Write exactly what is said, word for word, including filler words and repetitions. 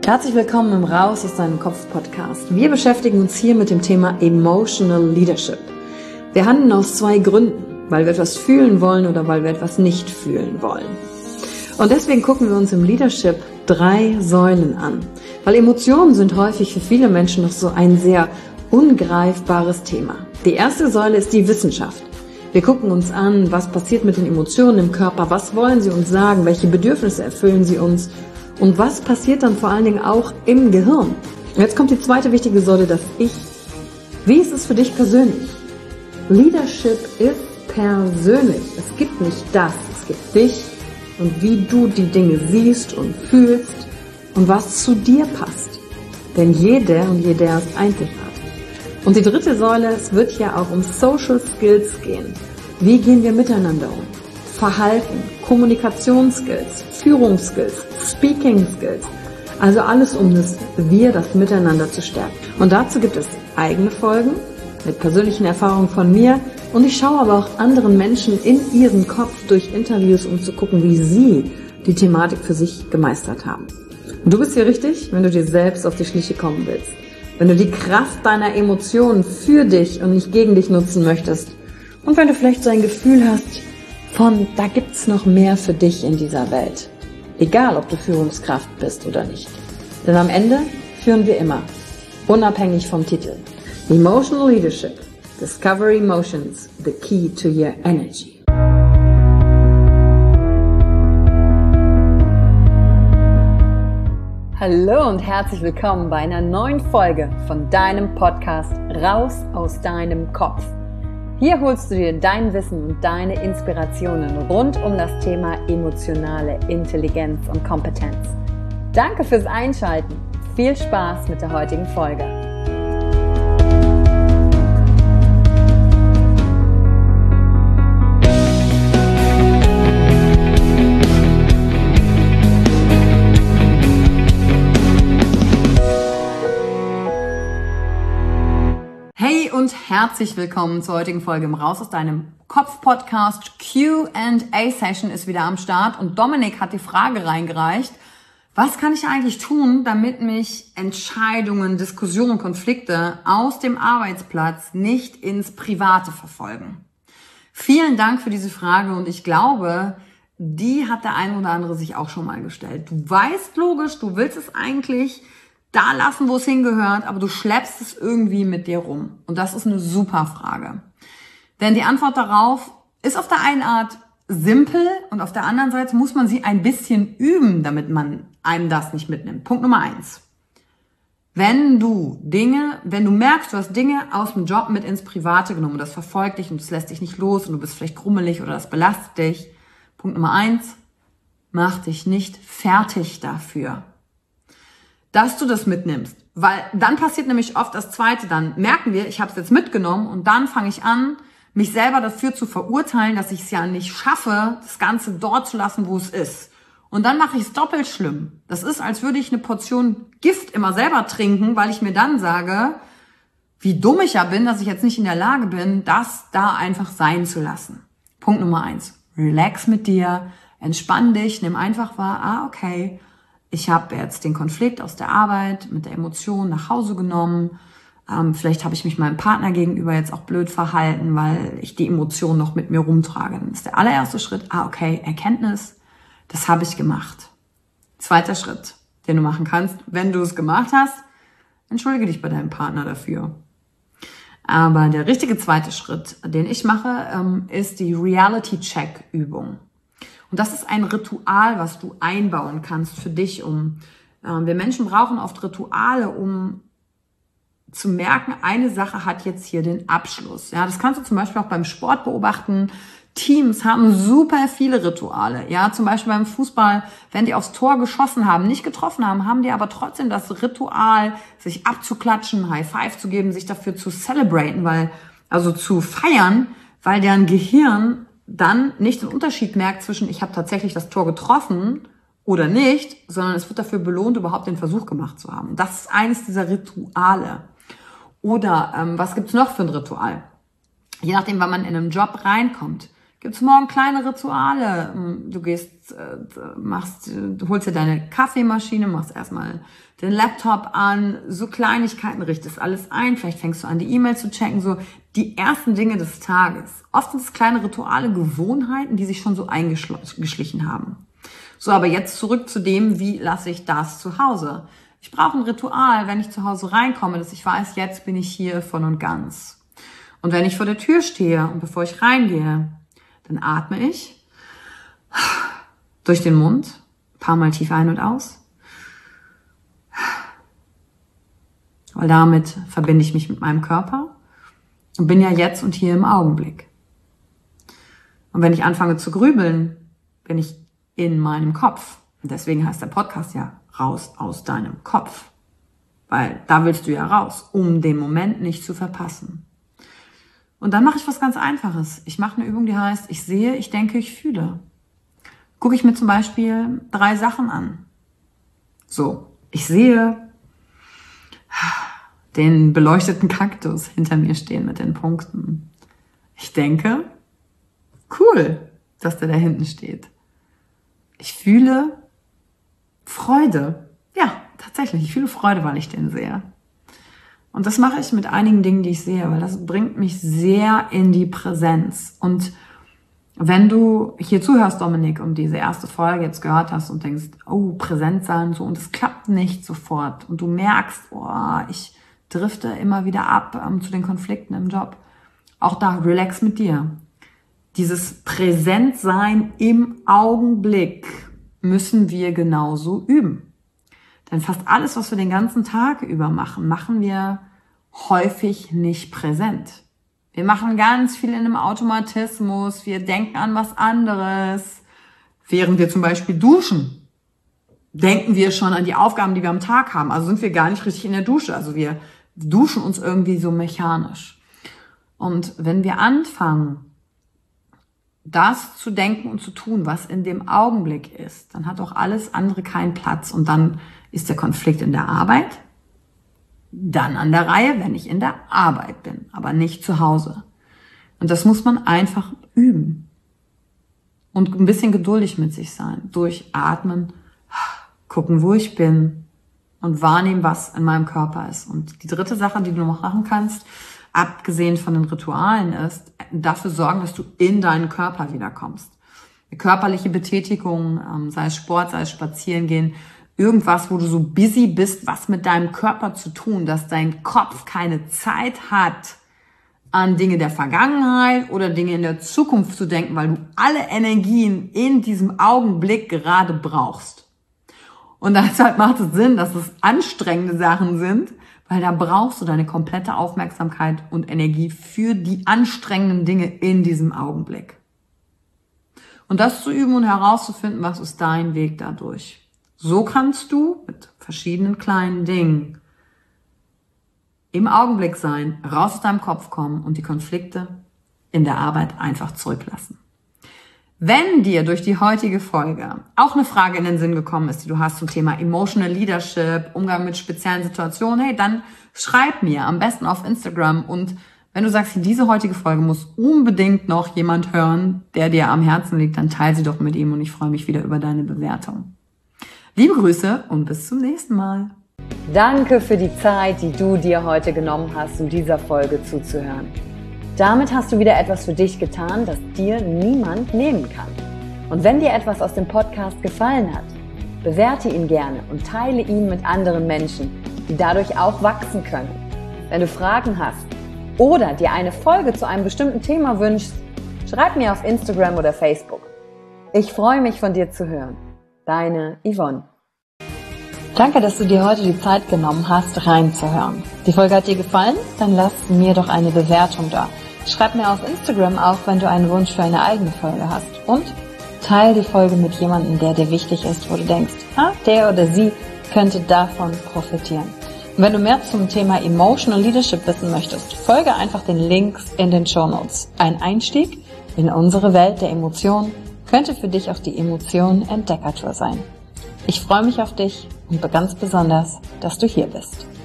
Herzlich willkommen im Raus aus deinem Kopf Podcast. Wir beschäftigen uns hier mit dem Thema Emotional Leadership. Wir handeln aus zwei Gründen, weil wir etwas fühlen wollen oder weil wir etwas nicht fühlen wollen. Und deswegen gucken wir uns im Leadership drei Säulen an, weil Emotionen sind häufig für viele Menschen noch so ein sehr ungreifbares Thema. Die erste Säule ist die Wissenschaft. Wir gucken uns an, was passiert mit den Emotionen im Körper, was wollen sie uns sagen, welche Bedürfnisse erfüllen sie uns und was passiert dann vor allen Dingen auch im Gehirn. Und jetzt kommt die zweite wichtige Säule, das Ich. Wie ist es für dich persönlich? Leadership ist persönlich. Es gibt nicht das, es gibt dich und wie du die Dinge siehst und fühlst und was zu dir passt. Denn jeder und jeder ist einzigartig. Und die dritte Säule, es wird ja auch um Social Skills gehen. Wie gehen wir miteinander um? Verhalten, Kommunikationsskills, Führungsskills, Speaking Skills. Also alles, um das Wir, das Miteinander zu stärken. Und dazu gibt es eigene Folgen mit persönlichen Erfahrungen von mir. Und ich schaue aber auch anderen Menschen in ihren Kopf durch Interviews, um zu gucken, wie sie die Thematik für sich gemeistert haben. Und du bist hier richtig, wenn du dir selbst auf die Schliche kommen willst. Wenn du die Kraft deiner Emotionen für dich und nicht gegen dich nutzen möchtest. Und wenn du vielleicht so ein Gefühl hast von, da gibt's noch mehr für dich in dieser Welt. Egal, ob du Führungskraft bist oder nicht. Denn am Ende führen wir immer, unabhängig vom Titel. Emotional Leadership. Discover Emotions, the key to your energy. Hallo und herzlich willkommen bei einer neuen Folge von deinem Podcast Raus aus deinem Kopf. Hier holst du dir dein Wissen und deine Inspirationen rund um das Thema emotionale Intelligenz und Kompetenz. Danke fürs Einschalten. Viel Spaß mit der heutigen Folge. Hey und herzlich willkommen zur heutigen Folge im Raus aus deinem Kopf-Podcast. Q and A-Session ist wieder am Start und Dominik hat die Frage reingereicht, was kann ich eigentlich tun, damit mich Entscheidungen, Diskussionen, Konflikte aus dem Arbeitsplatz nicht ins Private verfolgen? Vielen Dank für diese Frage und ich glaube, die hat der ein oder andere sich auch schon mal gestellt. Du weißt logisch, du willst es eigentlich da lassen, wo es hingehört, aber du schleppst es irgendwie mit dir rum. Und das ist eine super Frage. Denn die Antwort darauf ist auf der einen Art simpel und auf der anderen Seite muss man sie ein bisschen üben, damit man einem das nicht mitnimmt. Punkt Nummer eins. Wenn du Dinge, wenn du merkst, du hast Dinge aus dem Job mit ins Private genommen und das verfolgt dich und das lässt dich nicht los und du bist vielleicht grummelig oder das belastet dich. Punkt Nummer eins. Mach dich nicht fertig dafür, dass du das mitnimmst. Weil dann passiert nämlich oft das Zweite, dann merken wir, ich habe es jetzt mitgenommen und dann fange ich an, mich selber dafür zu verurteilen, dass ich es ja nicht schaffe, das Ganze dort zu lassen, wo es ist. Und dann mache ich es doppelt schlimm. Das ist, als würde ich eine Portion Gift immer selber trinken, weil ich mir dann sage, wie dumm ich ja bin, dass ich jetzt nicht in der Lage bin, das da einfach sein zu lassen. Punkt Nummer eins. Relax mit dir, entspann dich, nimm einfach wahr, ah, okay, ich habe jetzt den Konflikt aus der Arbeit mit der Emotion nach Hause genommen. Ähm, vielleicht habe ich mich meinem Partner gegenüber jetzt auch blöd verhalten, weil ich die Emotion noch mit mir rumtrage. Dann ist der allererste Schritt, ah okay, Erkenntnis, das habe ich gemacht. Zweiter Schritt, den du machen kannst, wenn du es gemacht hast, entschuldige dich bei deinem Partner dafür. Aber der richtige zweite Schritt, den ich mache, ähm, ist die Reality-Check-Übung. Und das ist ein Ritual, was du einbauen kannst für dich, um, äh, wir Menschen brauchen oft Rituale, um zu merken, eine Sache hat jetzt hier den Abschluss. Ja, das kannst du zum Beispiel auch beim Sport beobachten. Teams haben super viele Rituale. Ja, zum Beispiel beim Fußball, wenn die aufs Tor geschossen haben, nicht getroffen haben, haben die aber trotzdem das Ritual, sich abzuklatschen, High Five zu geben, sich dafür zu celebraten, weil, also zu feiern, weil deren Gehirn dann nicht den Unterschied merkt zwischen, ich habe tatsächlich das Tor getroffen oder nicht, sondern es wird dafür belohnt, überhaupt den Versuch gemacht zu haben. Das ist eines dieser Rituale. Oder ähm, was gibt's noch für ein Ritual? Je nachdem, wann man in einem Job reinkommt, Gibt's morgen kleine Rituale? Du gehst, machst, du holst dir deine Kaffeemaschine, machst erstmal den Laptop an, so Kleinigkeiten, richtest alles ein, vielleicht fängst du an, die E-Mail zu checken, so die ersten Dinge des Tages. Oft sind es kleine Rituale, Gewohnheiten, die sich schon so eingeschlichen haben. So, aber jetzt zurück zu dem, wie lasse ich das zu Hause? Ich brauche ein Ritual, wenn ich zu Hause reinkomme, dass ich weiß, jetzt bin ich hier voll und ganz. Und wenn ich vor der Tür stehe und bevor ich reingehe, dann atme ich durch den Mund, ein paar Mal tief ein und aus. Weil damit verbinde ich mich mit meinem Körper und bin ja jetzt und hier im Augenblick. Und wenn ich anfange zu grübeln, bin ich in meinem Kopf. Und deswegen heißt der Podcast ja raus aus deinem Kopf. Weil da willst du ja raus, um den Moment nicht zu verpassen. Und dann mache ich was ganz Einfaches. Ich mache eine Übung, die heißt, ich sehe, ich denke, ich fühle. Gucke ich mir zum Beispiel drei Sachen an. So, ich sehe den beleuchteten Kaktus hinter mir stehen mit den Punkten. Ich denke, cool, dass der da hinten steht. Ich fühle Freude. Ja, tatsächlich, ich fühle Freude, weil ich den sehe. Und das mache ich mit einigen Dingen, die ich sehe, weil das bringt mich sehr in die Präsenz. Und wenn du hier zuhörst, Dominik, und diese erste Folge jetzt gehört hast und denkst, oh, präsent sein, so, und es klappt nicht sofort, und du merkst, oh, ich drifte immer wieder ab ähm, zu den Konflikten im Job, auch da, relax mit dir. Dieses Präsentsein im Augenblick müssen wir genauso üben. Denn fast alles, was wir den ganzen Tag über machen, machen wir häufig nicht präsent. Wir machen ganz viel in einem Automatismus, wir denken an was anderes. Während wir zum Beispiel duschen, denken wir schon an die Aufgaben, die wir am Tag haben. Also sind wir gar nicht richtig in der Dusche. Also wir duschen uns irgendwie so mechanisch. Und wenn wir anfangen, das zu denken und zu tun, was in dem Augenblick ist, dann hat auch alles andere keinen Platz. Und dann ist der Konflikt in der Arbeit dann an der Reihe, wenn ich in der Arbeit bin, aber nicht zu Hause. Und das muss man einfach üben. Und ein bisschen geduldig mit sich sein. Durchatmen, gucken, wo ich bin und wahrnehmen, was in meinem Körper ist. Und die dritte Sache, die du noch machen kannst, abgesehen von den Ritualen, ist, dafür sorgen, dass du in deinen Körper wiederkommst. Eine körperliche Betätigung, sei es Sport, sei es Spazierengehen, irgendwas, wo du so busy bist, was mit deinem Körper zu tun, dass dein Kopf keine Zeit hat, an Dinge der Vergangenheit oder Dinge in der Zukunft zu denken, weil du alle Energien in diesem Augenblick gerade brauchst. Und deshalb macht es Sinn, dass es anstrengende Sachen sind, weil da brauchst du deine komplette Aufmerksamkeit und Energie für die anstrengenden Dinge in diesem Augenblick. Und das zu üben und herauszufinden, was ist dein Weg dadurch. So kannst du mit verschiedenen kleinen Dingen im Augenblick sein, raus aus deinem Kopf kommen und die Konflikte in der Arbeit einfach zurücklassen. Wenn dir durch die heutige Folge auch eine Frage in den Sinn gekommen ist, die du hast zum Thema Emotional Leadership, Umgang mit speziellen Situationen, hey, dann schreib mir am besten auf Instagram. Und wenn du sagst, diese heutige Folge muss unbedingt noch jemand hören, der dir am Herzen liegt, dann teile sie doch mit ihm und ich freue mich wieder über deine Bewertung. Liebe Grüße und bis zum nächsten Mal. Danke für die Zeit, die du dir heute genommen hast, um dieser Folge zuzuhören. Damit hast du wieder etwas für dich getan, das dir niemand nehmen kann. Und wenn dir etwas aus dem Podcast gefallen hat, bewerte ihn gerne und teile ihn mit anderen Menschen, die dadurch auch wachsen können. Wenn du Fragen hast oder dir eine Folge zu einem bestimmten Thema wünschst, schreib mir auf Instagram oder Facebook. Ich freue mich, von dir zu hören. Deine Yvonne. Danke, dass du dir heute die Zeit genommen hast, reinzuhören. Die Folge hat dir gefallen? Dann lass mir doch eine Bewertung da. Schreib mir auf Instagram auch, wenn du einen Wunsch für eine eigene Folge hast. Und teile die Folge mit jemandem, der dir wichtig ist, wo du denkst, ah, der oder sie könnte davon profitieren. Und wenn du mehr zum Thema Emotional Leadership wissen möchtest, folge einfach den Links in den Shownotes. Ein Einstieg in unsere Welt der Emotionen könnte für dich auch die Emotionen-Entdeckertour sein. Ich freue mich auf dich und ganz besonders, dass du hier bist.